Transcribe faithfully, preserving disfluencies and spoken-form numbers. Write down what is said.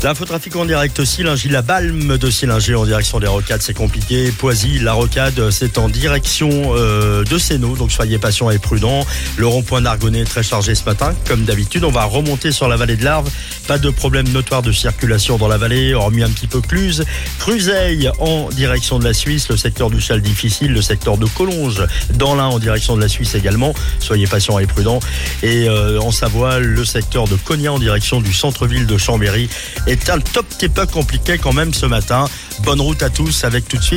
L'infotrafic en direct, Sillingy, la Balme de Sillingy en direction des Rocades, c'est compliqué. Poisy, la Rocade, c'est en direction euh, de Sénaux, donc soyez patients et prudents. Le rond-point d'Argonnet est très chargé ce matin, comme d'habitude. On va remonter sur la vallée de l'Arve. Pas de problème notoire de circulation dans la vallée, hormis un petit peu Cluse. Cruzeil en direction de la Suisse, le secteur du Chal difficile, le secteur de Collonges dans l'Ain en direction de la Suisse également. Soyez patients et prudents. Et euh, en Savoie, le secteur de Cognac en direction du centre-ville de Chambéry est un top petit peu compliqué quand même ce matin. Bonne route à tous avec tout de suite